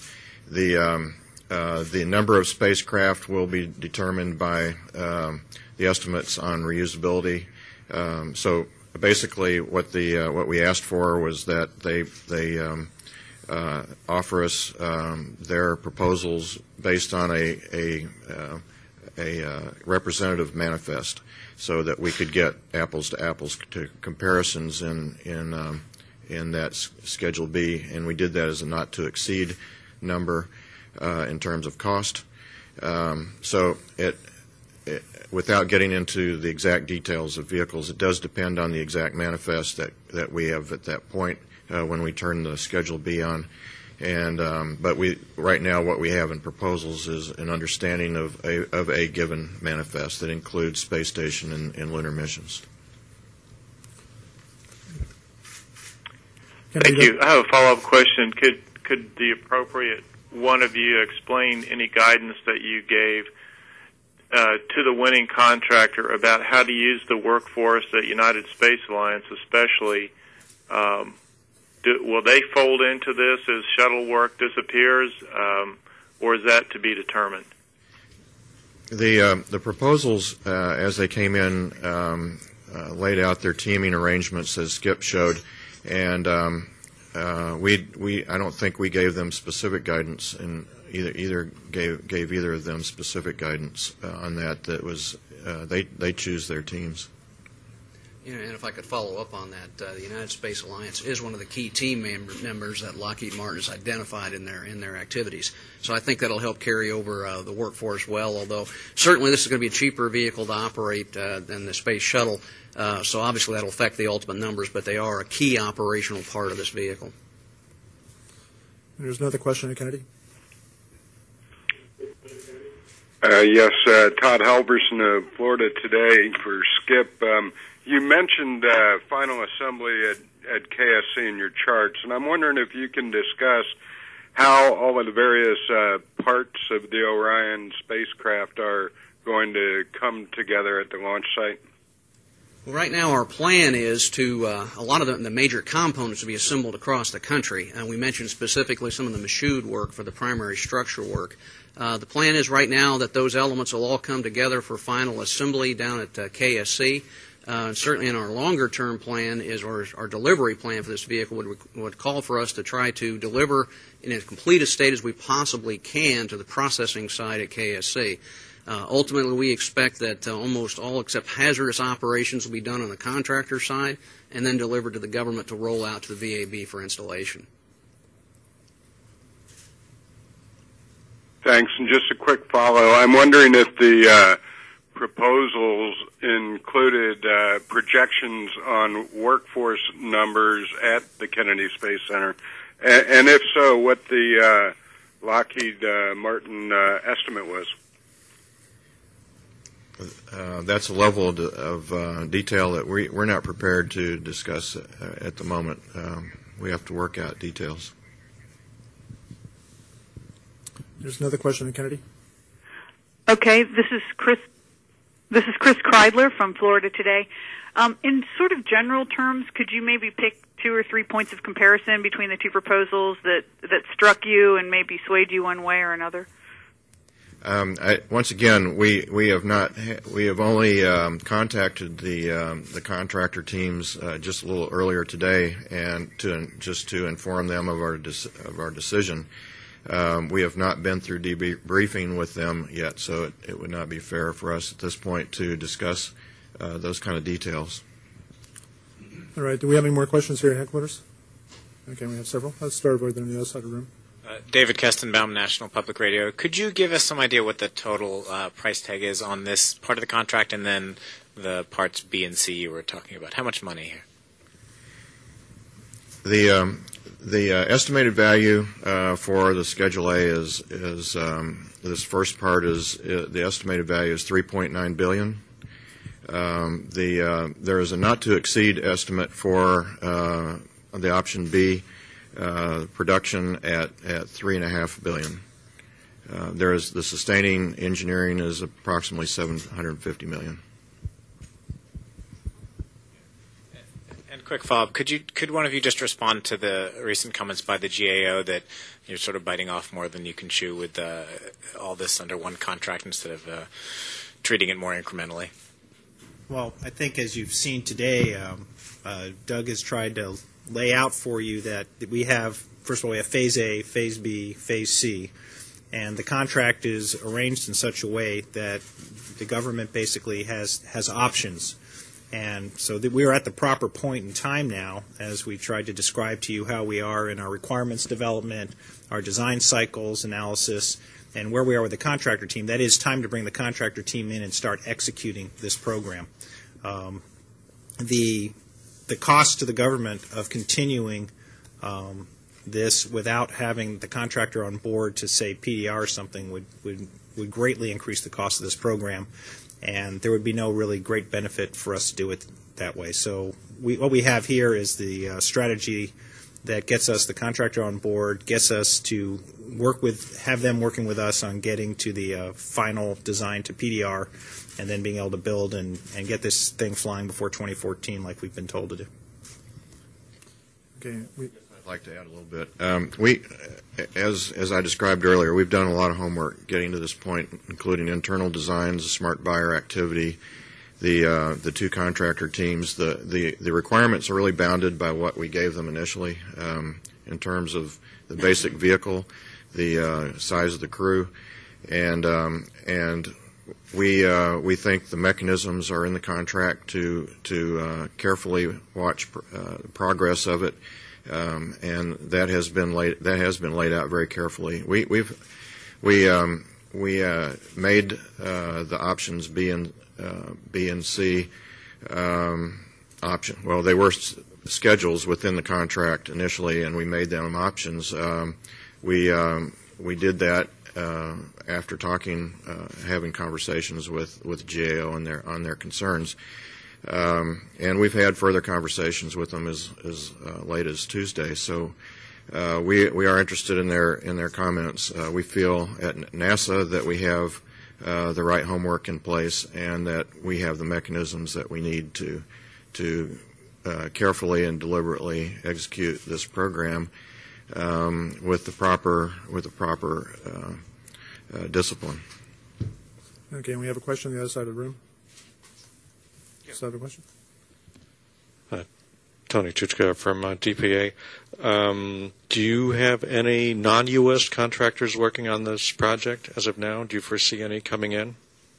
S4: The number of spacecraft will be determined by the estimates on reusability. So basically, what we asked for was that they offer us their proposals based on a representative manifest, so that we could get apples to apples to comparisons in that Schedule B, and we did that as a not to exceed number in terms of cost. So without getting into the exact details of vehicles, it does depend on the exact manifest that we have at that point when we turn the Schedule B on. And but right now what we have in proposals is an understanding of a given manifest that includes space station and lunar missions.
S13: Thank you. I have a follow-up question. Could the appropriate one of you explain any guidance that you gave to the winning contractor about how to use the workforce at United Space Alliance, especially? Will they fold into this as shuttle work disappears, or is that to be determined?
S4: The proposals, as they came in, laid out their teaming arrangements as Skip showed, and I don't think we gave them specific guidance, and either gave either of them specific guidance on that. That was they choose their teams.
S6: And if I could follow up on that, the United Space Alliance is one of the key team members that Lockheed Martin has identified in their activities. So I think that'll help carry over the workforce well, although certainly this is going to be a cheaper vehicle to operate than the Space Shuttle. So obviously that'll affect the ultimate numbers, but they are a key operational part of this vehicle.
S2: There's another question, Kennedy.
S14: Yes, Todd Halverson of Florida Today for Skip. You mentioned final assembly at KSC in your charts, and I'm wondering if you can discuss how all of the various parts of the Orion spacecraft are going to come together at the launch site.
S6: Well, right now our plan is to a lot of the major components to be assembled across the country. And we mentioned specifically some of the Michoud work for the primary structure work. The plan is right now that those elements will all come together for final assembly down at KSC. Certainly in our longer-term plan is our delivery plan for this vehicle would call for us to try to deliver in as complete a state as we possibly can to the processing site at KSC. Ultimately, we expect that almost all except hazardous operations will be done on the contractor side and then delivered to the government to roll out to the VAB for installation.
S14: Thanks. And just a quick follow. I'm wondering if the proposals included projections on workforce numbers at the Kennedy Space Center, and if so, what the Lockheed Martin estimate was.
S4: That's a level of detail that we're not prepared to discuss at the moment. We have to work out details.
S2: There's another question, Kennedy.
S12: Okay, this is Chris Kreidler from Florida Today. In sort of general terms, could you maybe pick 2 or 3 points of comparison between the two proposals that struck you and maybe swayed you one way or another?
S4: Once again, we have only contacted the contractor teams just a little earlier today, and to inform them of our decision. We have not been through debriefing with them yet, so it would not be fair for us at this point to discuss those kind of details.
S2: All right. Do we have any more questions here at headquarters? Okay, we have several. Let's start over there on the other side of the room.
S15: David Kestenbaum, National Public Radio. Could you give us some idea what the total price tag is on this part of the contract and then the parts B and C you were talking about? How much money here?
S4: The estimated value for the Schedule A is this first part is the estimated value is $3.9 billion. There is a not to exceed estimate for the option B. Production at $3.5 billion. There is the sustaining engineering is approximately $750 million.
S15: And quick follow-up: could one of you just respond to the recent comments by the GAO that you're sort of biting off more than you can chew with all this under one contract instead of treating it more incrementally?
S3: Well, I think as you've seen today, Doug has tried to lay out for you that we have, first of all, we have Phase A, Phase B, Phase C, and the contract is arranged in such a way that the government basically has options. And so that we're at the proper point in time now, as we tried to describe to you how we are in our requirements development, our design cycles analysis, and where we are with the contractor team. That is time to bring the contractor team in and start executing this program. The cost to the government of continuing this without having the contractor on board to say PDR or something would greatly increase the cost of this program, and there would be no really great benefit for us to do it that way. So what we have here is the strategy that gets us the contractor on board, gets us to have them working with us on getting to the final design to PDR, and then being able to build and get this thing flying before 2014 like we've been told to do.
S2: Okay.
S4: I'd like to add a little bit. As I described earlier, we've done a lot of homework getting to this point, including internal designs, smart buyer activity, the two contractor teams. The requirements are really bounded by what we gave them initially in terms of the basic vehicle, the size of the crew, and we think the mechanisms are in the contract to carefully watch progress of it, and that has been laid out very carefully. We made the options B and C option. Well, they were schedules within the contract initially, and we made them options. We did that after having conversations with GAO on their concerns, and we've had further conversations with them as late as Tuesday. So we are interested in their comments. We feel at NASA that we have the right homework in place, and that we have the mechanisms that we need to carefully and deliberately execute this program with the proper discipline.
S2: Okay, and we have a question on the other side of the room. Does that have a question?
S16: Tony Chuchka from DPA. Do you have any non-U.S. contractors working on this project as of now? Do you foresee any coming in?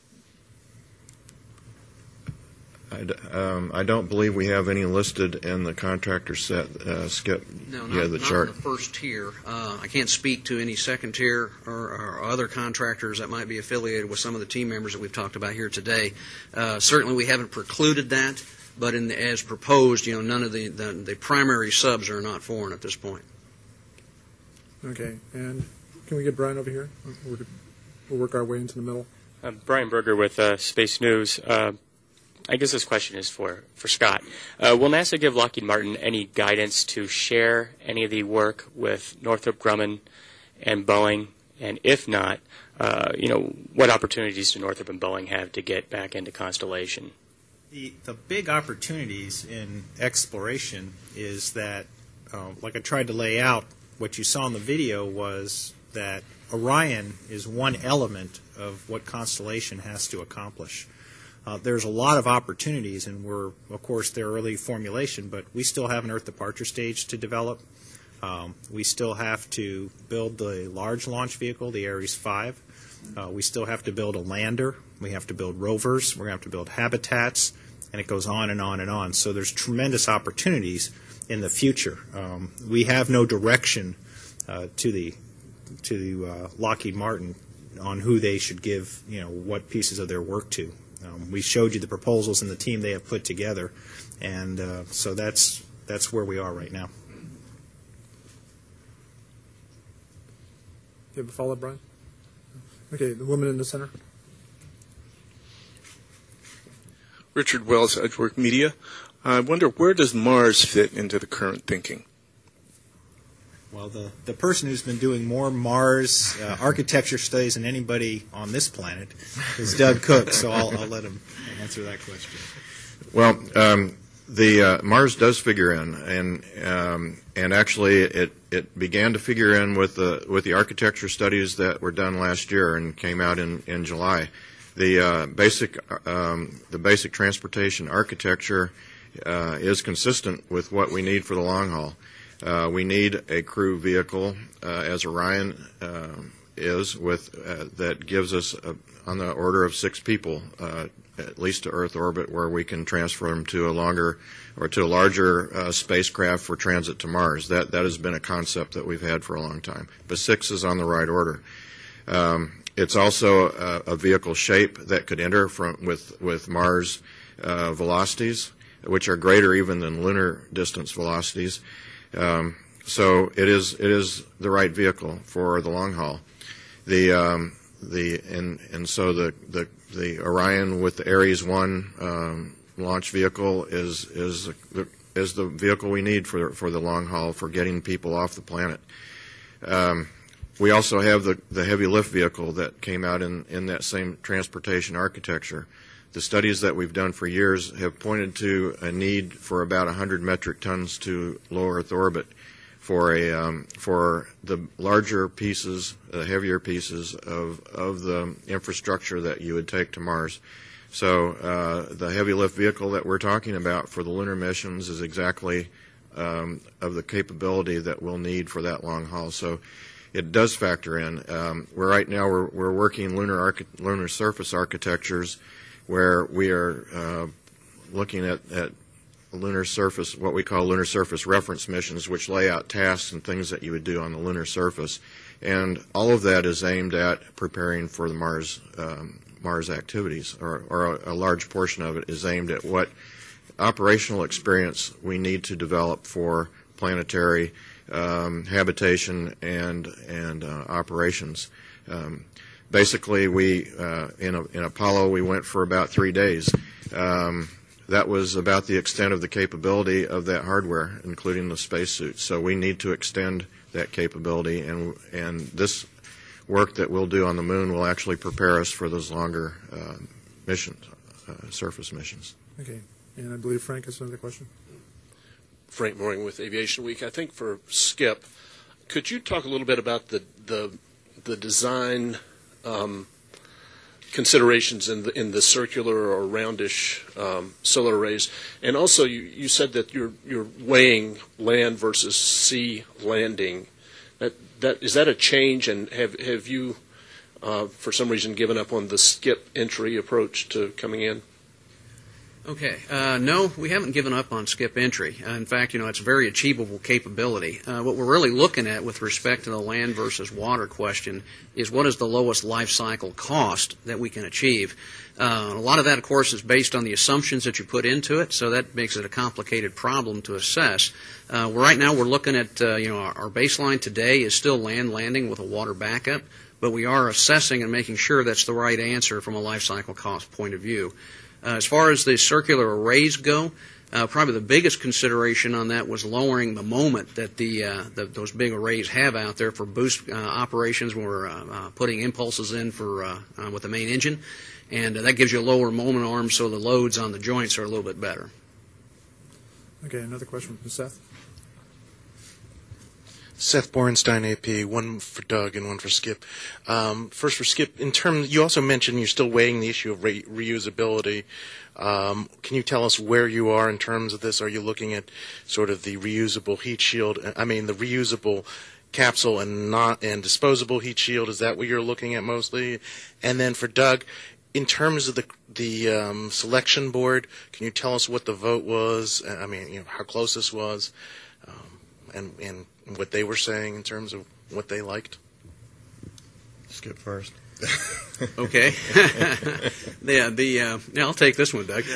S4: I don't believe we have any listed in the contractor set. Skip,
S6: no,
S4: you have the chart.
S6: Not the first tier. I can't speak to any second tier or other contractors that might be affiliated with some of the team members that we've talked about here today. Certainly, we haven't precluded that, but as proposed, none of the primary subs are not foreign at this point.
S2: Okay, and can we get Brian over here? We'll work our way into the middle.
S17: Brian Berger with Space News. I guess this question is for Scott. Will NASA give Lockheed Martin any guidance to share any of the work with Northrop Grumman and Boeing? And if not, what opportunities do Northrop and Boeing have to get back into Constellation?
S3: The big opportunities in exploration is that, like I tried to lay out, what you saw in the video was that Orion is one element of what Constellation has to accomplish. There's a lot of opportunities, and we're, of course, their early formulation, but we still have an Earth departure stage to develop. We still have to build the large launch vehicle, the Ares 5. We still have to build a lander. We have to build rovers. We're going to have to build habitats, and it goes on and on and on. So there's tremendous opportunities in the future. We have no direction to Lockheed Martin on who they should give, what pieces of their work to. We showed you the proposals and the team they have put together, and so that's where we are right now.
S2: You have a follow-up, Brian? Okay, the woman in the center.
S18: Richard Wells, Edgeworth Media. I wonder, where does Mars fit into the current thinking?
S3: Well, the person who's been doing more Mars architecture studies than anybody on this planet is Doug Cook, so I'll let him answer that question.
S4: Well, the Mars does figure in, and actually it began to figure in with the architecture studies that were done last year and came out in July. The basic transportation architecture is consistent with what we need for the long haul. We need a crew vehicle, as Orion is, that gives us on the order of 6 people, at least to Earth orbit, where we can transfer them to a larger spacecraft for transit to Mars. That has been a concept that we've had for a long time. But 6 is on the right order. It's also a vehicle shape that could enter with Mars velocities, which are greater even than lunar distance velocities. So it is the right vehicle for the long haul. So the Orion with the Ares 1 launch vehicle is the vehicle we need for the long haul for getting people off the planet. We also have the heavy lift vehicle that came out in that same transportation architecture. The studies that we've done for years have pointed to a need for about 100 metric tons to low Earth orbit for the larger pieces, the heavier pieces of the infrastructure that you would take to Mars. So the heavy lift vehicle that we're talking about for the lunar missions is exactly of the capability that we'll need for that long haul. So it does factor in. Right now we're working lunar surface architectures, where we are looking at lunar surface, what we call lunar surface reference missions, which lay out tasks and things that you would do on the lunar surface. And all of that is aimed at preparing for the Mars activities, or a large portion of it is aimed at what operational experience we need to develop for planetary habitation and operations. Basically, we in Apollo we went for about 3 days. That was about the extent of the capability of that hardware, including the spacesuit. So we need to extend that capability, and this work that we'll do on the moon will actually prepare us for those longer missions, surface missions.
S2: Okay, and I believe Frank has another question.
S11: Frank Mooring with Aviation Week. I think for Skip, could you talk a little bit about the design considerations in the circular or roundish solar arrays, and also you said that you're weighing land versus sea landing. Is that a change, and have you for some reason given up on the skip entry approach to coming in?
S6: Okay. No, we haven't given up on skip entry. In fact, it's a very achievable capability. What we're really looking at with respect to the land versus water question is what is the lowest life cycle cost that we can achieve. A lot of that, of course, is based on the assumptions that you put into it, so that makes it a complicated problem to assess. Right now we're looking at, our baseline today is still land landing with a water backup, but we are assessing and making sure that's the right answer from a life cycle cost point of view. As far as the circular arrays go, probably the biggest consideration on that was lowering the moment that those big arrays have out there for boost operations when we're putting impulses in with the main engine, and that gives you a lower moment arm, so the loads on the joints are a little bit better.
S2: Okay, another question from Seth.
S9: Seth Borenstein, AP, one for Doug and one for Skip. First for Skip, you also mentioned you're still weighing the issue of reusability. Can you tell us where you are in terms of this? Are you looking at sort of the reusable heat shield? The reusable capsule and disposable heat shield. Is that what you're looking at mostly? And then for Doug, in terms of the selection board, can you tell us what the vote was? How close this was, and what they were saying in terms of what they liked?
S19: Skip first.
S6: Okay. I'll take this one, Doug.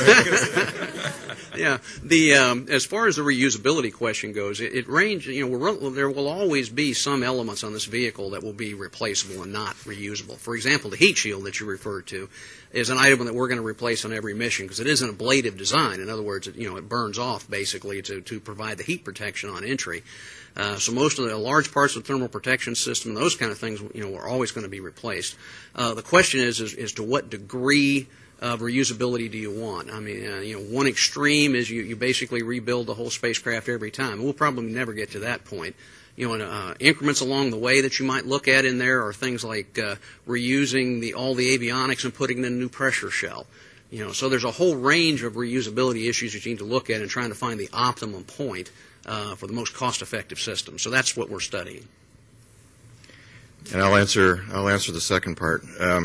S6: Yeah. As far as the reusability question goes, it ranges. There will always be some elements on this vehicle that will be replaceable and not reusable. For example, the heat shield that you referred to is an item that we're going to replace on every mission because it is an ablative design. In other words, it burns off basically to provide the heat protection on entry. So most of the large parts of the thermal protection system, those kind of things, are always going to be replaced. The question is to what degree of reusability do you want? One extreme is you basically rebuild the whole spacecraft every time. We'll probably never get to that point. Increments along the way that you might look at in there are things like reusing all the avionics and putting in a new pressure shell. So there's a whole range of reusability issues that you need to look at in trying to find the optimum point for the most cost-effective system. So that's what we're studying.
S4: And I'll answer the second part.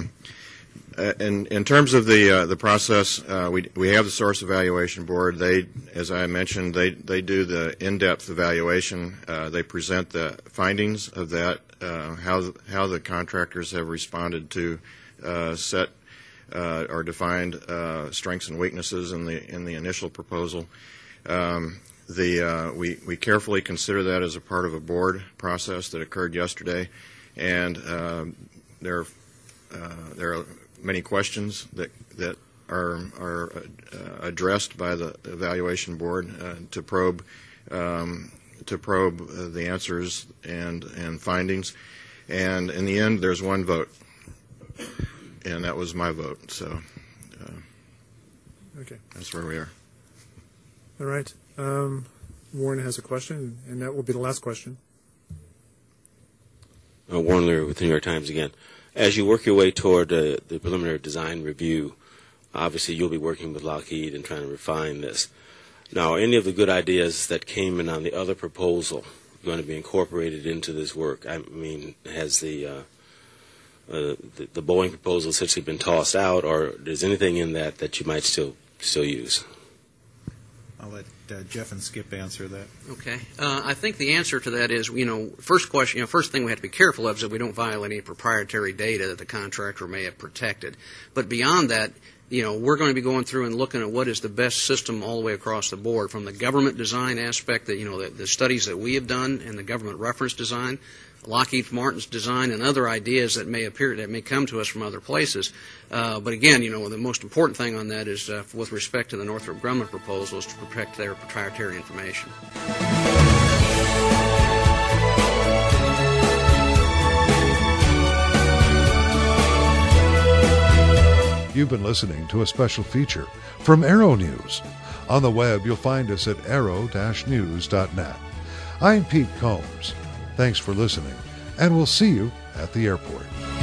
S4: In terms of the process, we have the source evaluation board. They, as I mentioned, they do the in-depth evaluation. They present the findings of that, how the contractors have responded to set or defined strengths and weaknesses in the initial proposal. We carefully consider that as a part of a board process that occurred yesterday, and there are many questions that are addressed by the evaluation board to probe the answers and findings, and in the end, there's one vote, and that was my vote. So,
S2: okay,
S4: that's where we are.
S2: All right. Warren has a question, and that will be the last question.
S10: Warren Leary with the New York Times again. As you work your way toward the preliminary design review, obviously you'll be working with Lockheed and trying to refine this. Now, any of the good ideas that came in on the other proposal going to be incorporated into this work? Has the Boeing proposal essentially been tossed out, or is anything in that you might still use?
S19: I'll let Jeff and Skip answer that.
S6: Okay. I think the answer to that is, first thing we have to be careful of is that we don't violate any proprietary data that the contractor may have protected. But beyond that, we're going to be going through and looking at what is the best system all the way across the board, from the government design aspect, the studies that we have done and the government reference design, Lockheed Martin's design, and other ideas that may come to us from other places. But again, the most important thing on that is, with respect to the Northrop Grumman proposal, is to protect their proprietary information.
S1: You've been listening to a special feature from Aero News. On the web, you'll find us at aero-news.net. I'm Pete Combs. Thanks for listening, and we'll see you at the airport.